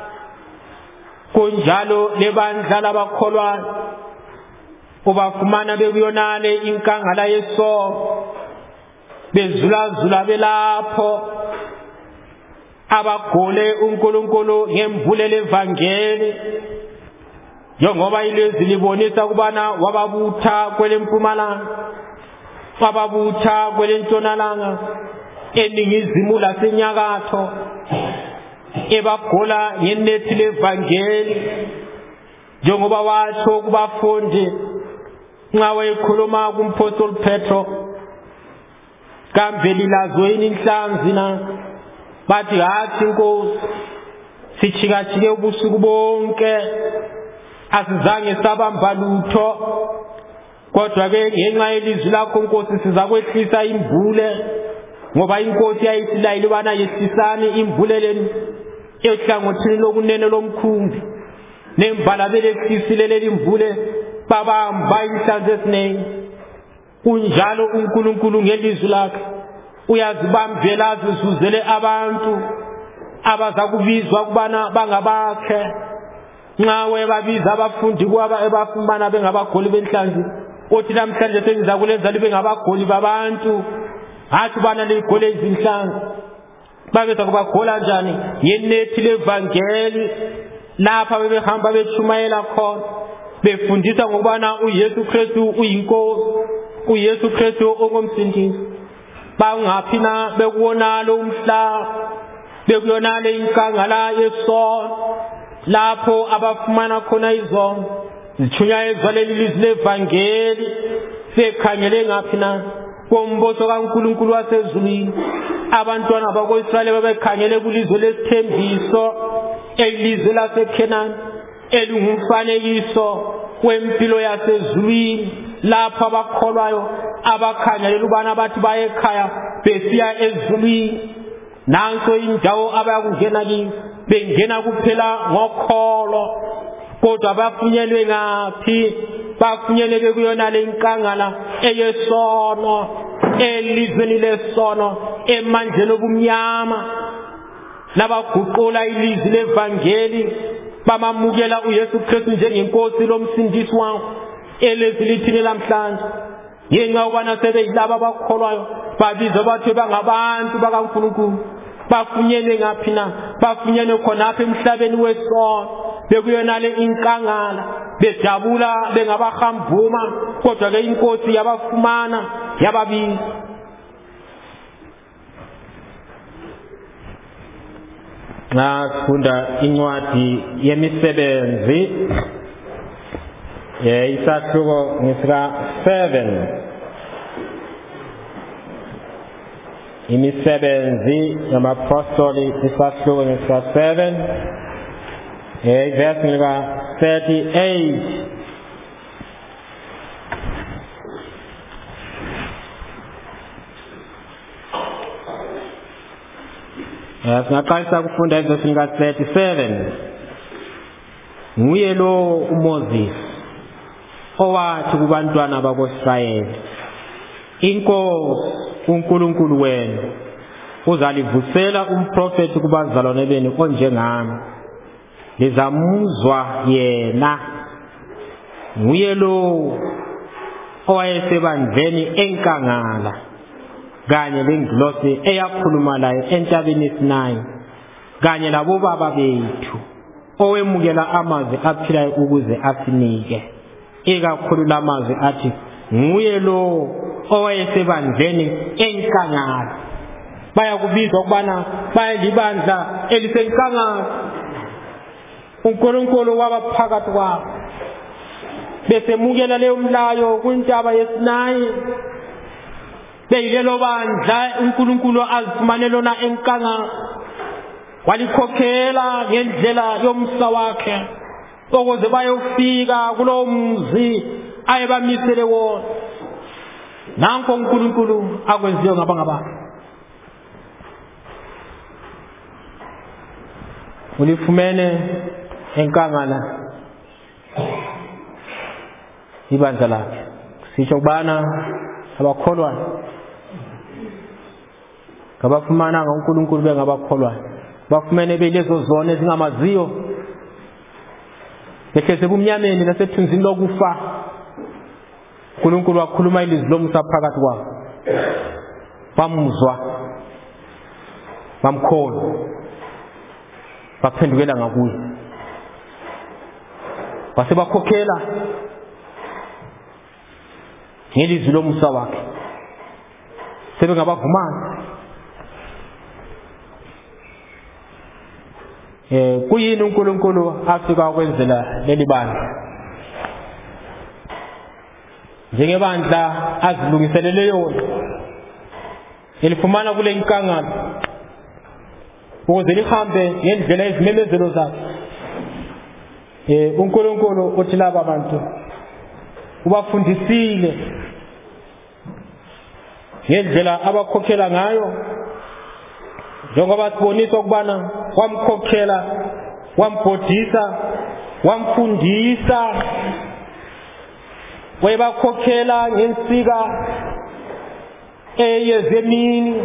Kunjalo lebandla labakholwayo ubafumana bekuyonale inkangala yesono, bezulazula belapho, abagole uNkulunkulu ngembulelo evangeli, njengoba ilizwi libonisa kubana wababutha kwelempumalanga, wababutha kwelentshonalanga, eningizimu lasenyakatho, ebagola ngenethi levangeli, njengoba watsho kubafundi nxa wayekhuluma kumpostoli Petro, kambe lilazo yini inhlanzi na? Bathi hathi Nkosi, sichikachike ubusuku bonke asizange sabamba lutho, kodwa-ke ngenxa yelizwi lakho Nkosi siza kwehlisa imbule, ngoba inkosi yayisilayile ubana yehlisani imbule leni ehlangothini lokunene lomkhumbi. Nembala belehlisile leli mbule, babamba inhlanzi ezinengi. Kunjalo uNkulunkulu ngelizwi lakhe uyazibambela azizuzele abantu abazakubizwa kubana bangabakhe. Nxa webabiza abafundi kwaba ebafumana bengabagoli benhlanzi, uthi namhlanje sengiza kulenza libe ngabagoli babantu, hathi bana ligole izinhlanzi. Babeza kubagola njani? Ngenethi levangeli, lapha bebehamba beshumayela khona, befundisa ngokubana uYesu Kristu uyinkosi, uYesu Kristu ongumsindisi. Bangaphi na? Bekuwonalo umhlaba, bekuyonale inkangala yesono, lapho abafumana khona izono zithunyayezwa leli lizwi levangeli. Bekhangele ngaphi na? Kombuso kaNkulunkulu wasezulwini. Abantwana bakwa-Israyeli babekhangele kulizwe lesithembiso, elizwe laseKhenani, elingumfanekiso wempilo yasezulwini, lapho abakholwayo abakhangelela ubana bathi baye ekhaya besiya ezulwini. Nanso indawo abayakungena kiyo, bengena kuphela ngokholo. Kodwa bafunyelwe ngaphi? Bafunyelwe kuyonale inkangala eyesono, elizweni lesono, emandleni obumnyama. Nabaguqula ilizwi levangeli, bamamukela uYesu Kristu njengenkosi lomsindisi wabo, elizwi lithini lamhlanje. Ngenxa yokubana sebeyilaba abakholwayo, babizwa bathi bangabantu bakaNkulunkulu. Bafunyelwe ngaphi na? Bafunyelwe khonapha emhlabeni wesono, bekuyonale inkangala, bejabula bengabahambuma. Kodwa-ke inkosi yabafumana, yababiza. Nxa sifunda incwadi yemisebenzi, isahluko ngesika 7, imisebenzi yamapostoli isahluko ngesika 7, verse ngesika 38. Singaqalisa kufunda ivesi nka 37. Nguye lo uMoses owathi kubantwana bakwa-Israyeli, inkosi uNkulunkulu wenu uzalivusela umprofeti kubazalwane benu onjengami. Lizamuzwa yena, nguye lo owayesebandleni enkangala kanye lengilosi eyakhuluma laye entabeni Sinayi, kanye labobaba bethu, owemukela amazwi aphilayo ukuze asinike. Ikakhulu lamazwi athi, nguye lo owayesebandleni enkangala. Bayakubizwa ukubana bayalibandla elisenkangala. uNkulunkulu wabaphakathi kwabo besemukela leyo mlayo kwintaba yeSinayi. Beyilelo bandla uNkulunkulu azifumane lona enkangala, walikhokhela ngendlela yomsa wakhe ukuze bayofika kulowo mzi ayebamisele wona. Nanko uNkulunkulu akwenziyo ngabangaba. Ulifumene enkangala ibandla lakhe. Sitsho kubana abakholwayo ngabafumana uNkulunkulu bengabakholwayo, bafumene belezo zona ezingamaziyo, behleze bumnyameni nasethunzini lokufa. uNkulunkulu wakhuluma ilizwi lomsa phakathi kwabo, bamuzwa, bamkholwa, baphendukela ngakuye, basebakhokhela ngelizwi lomsa wakhe, sebengabavumana. Kuyini uNkulunkulu afika ukwenzela leli bandla? Njengebandla azilungiselele yona, elifumana kule nkangala ukuze lihambe ngendlela ezimemezelo zakhe. uNkulunkulu uthi laba bantu ubafundisile ngendlela abakhokhela ngayo, njengoba sibonisa ukubana wamkhokhela, wambhodisa, wamfundisa, wayebakhokhela ngensika eyezemini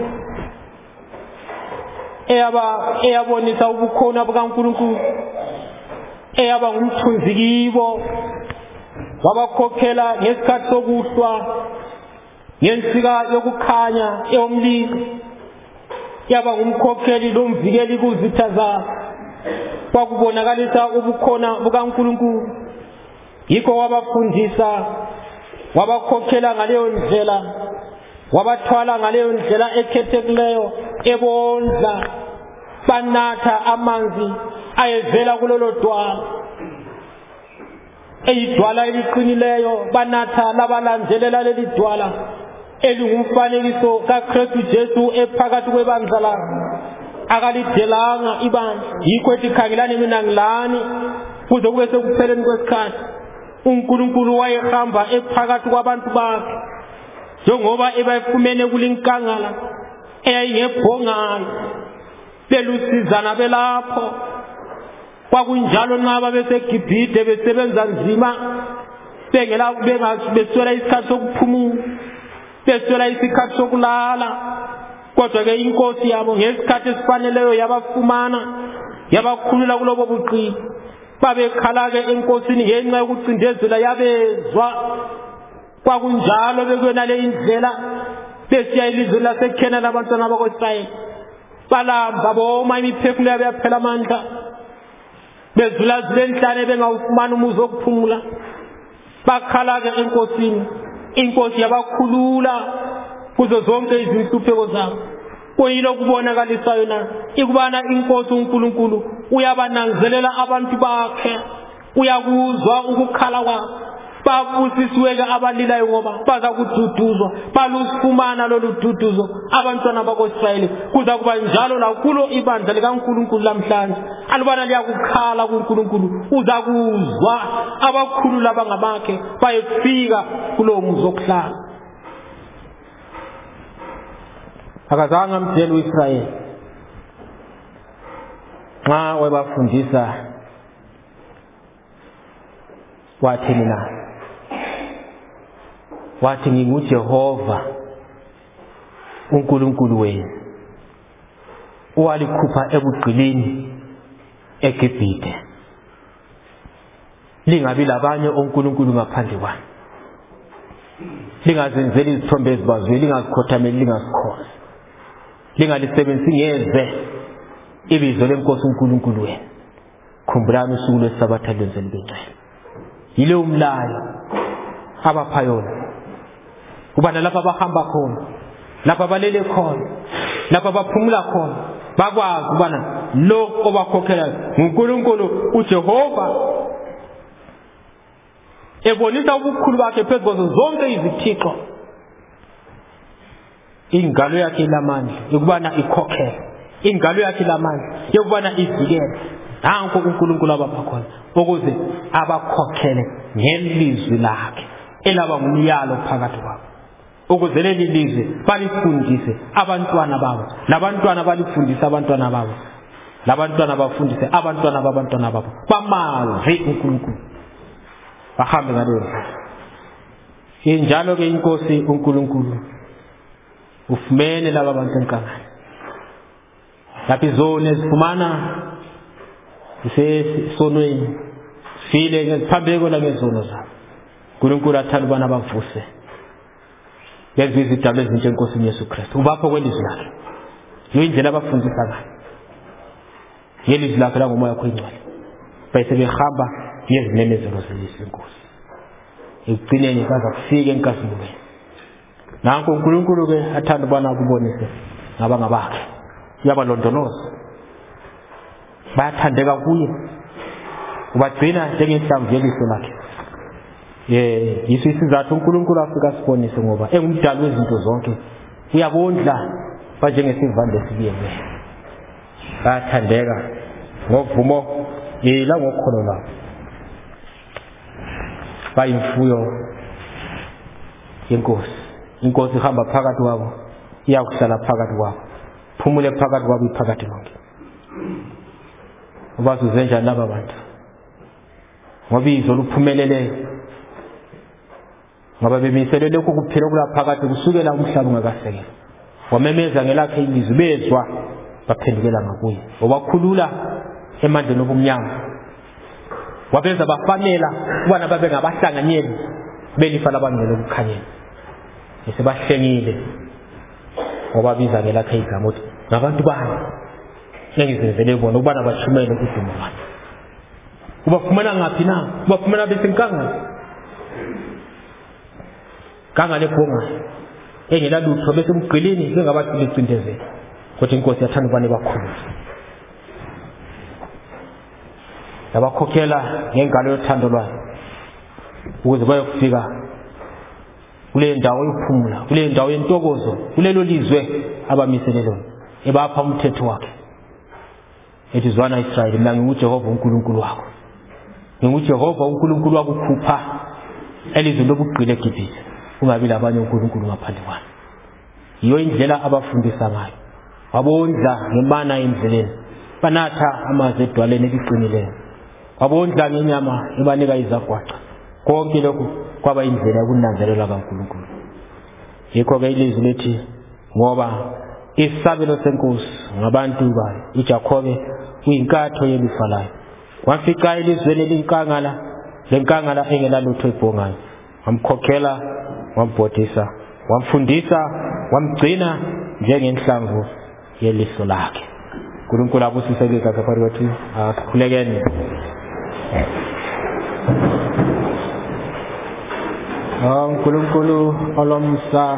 eyabonisa ubukhona bukaNkulunkulu, eyaba ngumthunzi kibo. Wabakhokhela ngesikhathi sokuhlwa ngensika yokukhanya eyomlilo, yaba ngumkhokheli lomvikeli kuzitha zabo. Kwakubonakalisa ubukhona bukaNkulunkulu. Yikho wabafundisa, wabakhokhela ngaleyo ndlela, wabathwala ngaleyo ndlela ekhethekileyo, ebondla, banatha amanzi ayevela kulolo dwala, eyidwala eliqinileyo. Banatha labalandelela leli dwala elingumfanekiso kaKristu Jesu ephakathi kwebandla lakhe. Akalidelanga ibandla. Yikho ethi khangelani mina ngilani kuze kube sekupheleni kwesikhathi. uNkulunkulu wayehamba ephakathi kwabantu bakhe, njengoba ebafumene kulinkangala eyayingebhongalo, belusizana belapho. Kwakunjalo nxa babeseGibhithe besebenza nzima, beswela isikhathi sokuphumula, beswela isikhathi sokulala. Kodwa ke inkosi yabo ngesikhathi esifaneleyo yabafumana, yabakhulula kulobo buqili. Babekhala ke enkosini ngenxa yokucindezela, yabezwa. Kwakunjalo bekwena indlela besiya elizweni laseKhenani abantwana bakwa-Israyeli. Balamba boma, imiphefumulo yabo yaphela amandla, bezulazule enhlane bengawufumani umuzi wokuphumula. Bakhala ke enkosini, inkosi yabakhulula kuzo zonke izinhlupheko zabo. Kuyilo kubonakalisayo na ikubana inkosi uNkulunkulu uyabananzelela abantu bakhe, uyakuzwa ukukhala kwabo. Babusisiwe ke abalilayo ngoba baza kududuzwa, balusifumana lolu duduzo abantwana bakwa-Israyeli. Kuza kuba njalo lakulo ibandla likaNkulunkulu lamhlanje. Alubana liyakukhala kuNkulunkulu, uza kuzwa abakhulu laba ngabakhe bayefika kulowo muzi wokuhlala. Akazange amdele uIsrayeli nxa webafundisa wathini na? Wathi nginguJehova uNkulunkulu wenu. owalikhupha ebugqilini eGibhithe. Lingabi labanye onkulunkulu ngaphandle kwami. Lingazenzeli izithombe ezibazwe, lingazikhothameli, lingazikhosi. Lingalisebenzisi ngeze ibizo lenkosi uNkulunkulu wenu. Khumbulani usuku lweSabatha lwenzeni bengcwele. Yile umlayo abapha yona. Ubana lapha bahamba khona, lapha balele khona, lapha baphumula khona, bakwazi ubana lo obakhokhela uNkulunkulu uJehova, ebonisa ubukhulu bakhe phezu kwazo zonke izithixo. Ingalo yakhe lamandla yokubana ikhokhele, ingalo yakhe lamandla yokubana ivikele. Nanko uNkulunkulu abapha khona ukuze abakhokhele ngelizwi lakhe elaba ngumyalo phakathi kwabo, ukuze leli lizwi balifundise abantwana babo, labantwana balifundise abantwana babo, labantwana bafundise abantwana babantwana babo, bamazi uNkulunkulu, bahambe ngaleyo ndlela. Injalo ke inkosi uNkulunkulu ufumene laba bantu enkangala. Lapho izona ezifumana isesonweni file ngeziphambeko la ngezono zabo. uNkulunkulu athanda ubana bavuse yenze izidalwa ezintsha enkosini Yesu Kristu. Ubapho kwelizwi lakhe. Yo indlela abafundisa ngayo. Yelizwi lakhe la ngomoya wakho ingcwele. Bese behamba ngezinemezelo zelizwi lenkosi. Ekugcineni baza kufika enkazimulweni. Nanko uNkulunkulu ke athanda ubana kubonise ngabangabakhe. Uyabalondoloza. Bayathandeka kuye. Ubagcina njengenhlamvu yelizwi lakhe. Yiso isizathu uNkulunkulu afika sibonise ngoba engumdali wezinto zonke. Uyabondla banjengesivande sibiyelwe. Bayathandeka ngovumo yela ngokholo lwabo. Bayimfuyo yenkosi. Inkosi ihamba phakathi kwabo, iyakuhlala phakathi kwabo. Phumule phakathi kwabo iphakathi lonke. Ubazuze njani laba bantu? Ngobizo luphumeleleyo. Ngoba bemiselele ukuphila okulaphakathi kusukela umhlaba ungakasekela. Wamemeza ngelakhe ilizwi bezwa baphendukela ngakuye. Wabakhulula emandleni obumnyama. Wabenza bafanela ubana babe ngabahlanganyeli belifa labangcwele ukukhanyela. Sebahlengile ngoba biza ngelakhe igama uthi ngabantu bani engizenzele bona ubana bashumele udumo lwakhe. Ubafumana ngaphi na? Ubafumana besenkangala. Kangale phonga engela lutho bese umgqilini bengabathi licindezela. Kodwa inkosi yathanda ubane bakhulu. Yabakhokhela ngengalo yothando lwayo ukuze bayokufika kule ndawo yokuphumula, kule ndawo yentokozo, kulelo lizwe abamisele lona. Ebapha umthetho wakhe. Ethi zwana Israyeli, mina nginguJehova uNkulunkulu wakho. NginguJehova uNkulunkulu wakho ukhupha elizwe lobugqile eGibhithe. Ungabi labanye uNkulunkulu ngaphandle kwami. Yiyo indlela abafundisa ngayo. Wabondla ngemana endleleni. Banatha amanzi edwaleni eliqinileyo. Wabondla ngenyama ebanika izagwaca. Konke lokhu kwaba indlela yokunanzelela kaNkulunkulu. Yikho ke ilizwi lithi ngoba isabelo senkosi ngabantu bayo uJakobe uyinkatho yelifa layo. Wafika elizweni elinkangala, lenkangala engelalutho ebhongayo. Wamkhokhela, wambhodisa, wamfundisa, wamgcina njengenhlamvu yeliso lakhe. uNkulunkulu abusiseke kahle phakathi asikhulekene. uNkulunkulu olomsa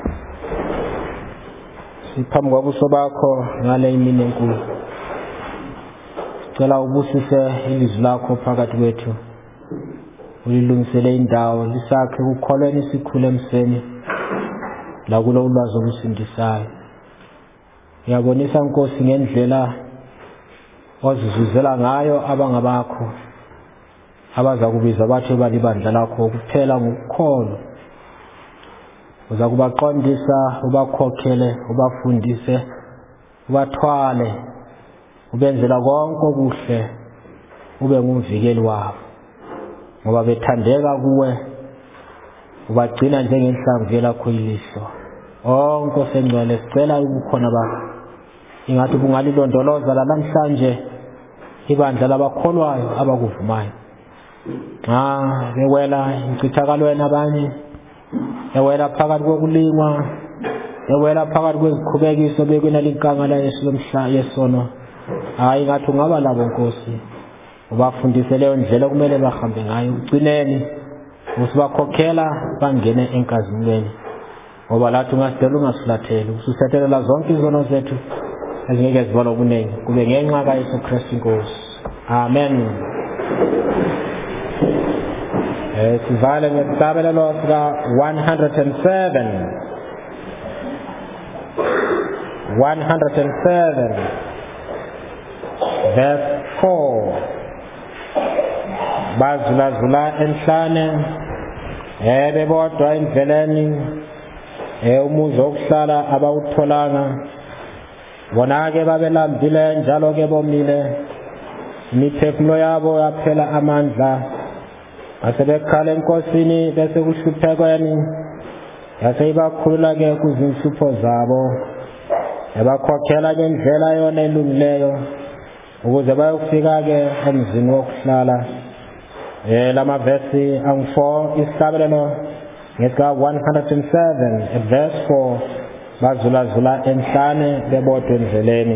siphambi kwabuso bakho ngale imini enkulu. Sicela ubusise ilizwi lakho phakathi kwethu. Ulilungisele indawo lisakhe ukukholweni isikhulu emseni la kulo ulwazi olusindisayo. Uyabonisa Nkosi ngendlela ozizuzela ngayo abangabakho abaza kubiza bathi balibandla lakho kuphela ngokukholo. Uza kubaqondisa, ubakhokhele, ubafundise, ubathwale, ubenzela konke okuhle, ube ngumvikeli wabo. Ngoba bethandeka kuwe, ubagcina njengenhlamvu lakho ilihlo. Nkosi engcwele, sicela ubukhona bakho ingathi bungalilondoloza namhlanje ibandla labakholwayo abakuvumayo. Bewela incithakalweni abanye, bewela phakathi kokulingwa, bewela phakathi kwezikhubekiso bekunalinkangala yesono. Ingathi ungaba labo Nkosi, ubafundise leyo ndlela kumele bahambe ngayo. Ugcineni usibakhokhela bangene enkazimulweni, ngoba lathi ungasidela ungasilatheli, ususethelela zonke izono zethu ezingeke zibalwe ubunengi, kube ngenxa kaYesu Kristu Nkosi. Amen. Sivale ngesabelelo sika 107 verse 4. Bazulazula enhlane bebodwa endleleni, umuzi wokuhlala abawutholanga. Bona-ke babelambile njalo-ke bomile, imiphefumulo yabo yaphela amandla. Asebekhala eNkosini besekuhluphekweni, yase ibakhulula-ke kuzinhlupho zabo, yabakhokhela ngendlela yona elungileyo ukuze bayofika-ke emzini wokuhlala. Lamavesi angu-4 isabelelo ngesika 107 verse 4. Bazulazula enhlane bebodwa endleleni.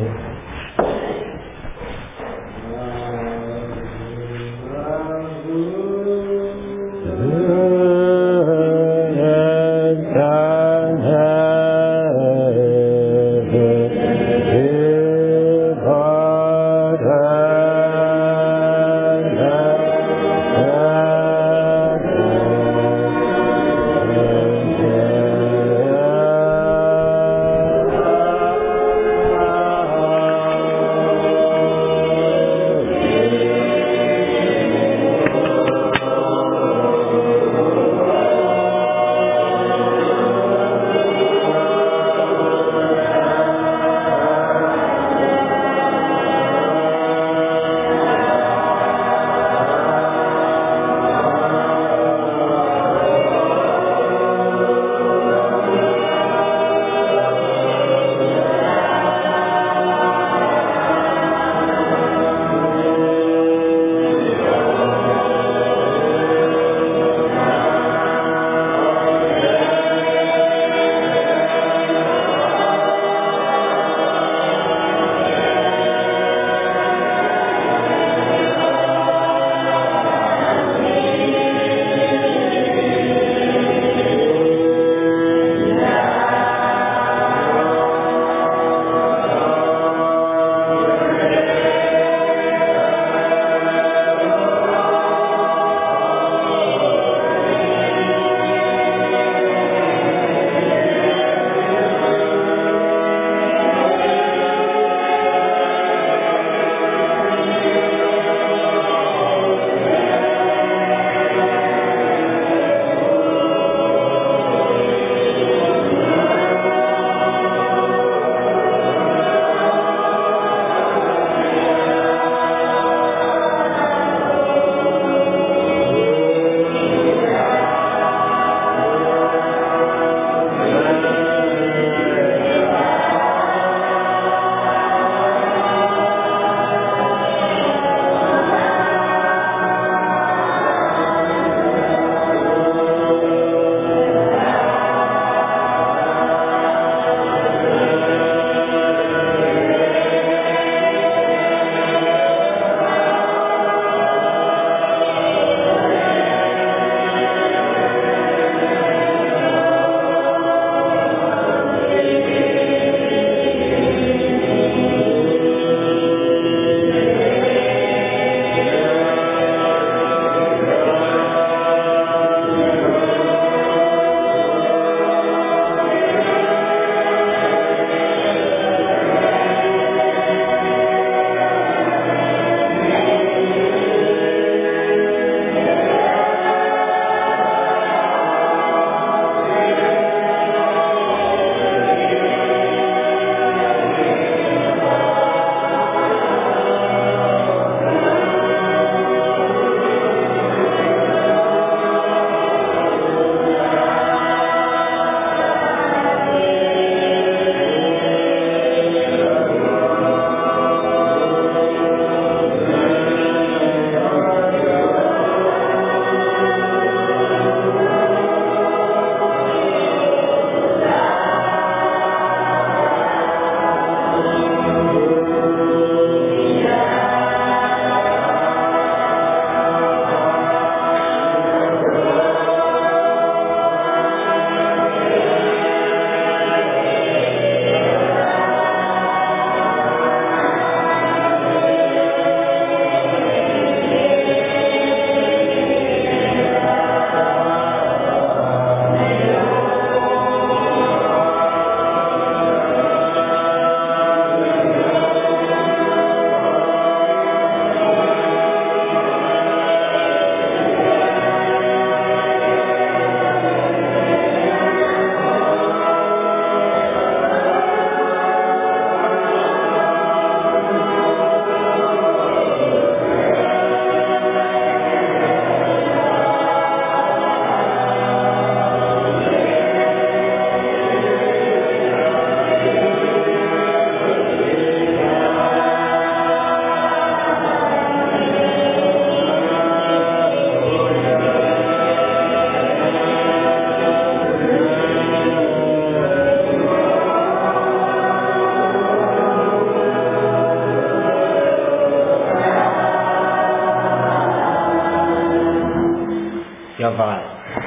Siyavale.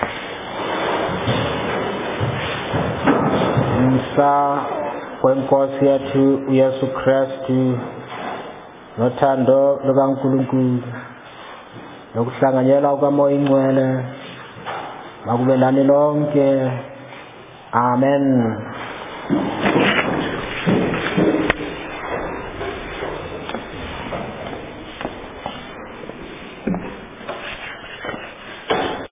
Msa kwenkosi yethu uYesu Kristu nothando lukaNkulunkulu nokuhlanganyela kukaMoya Ingcwele makube nani lonke. Amen.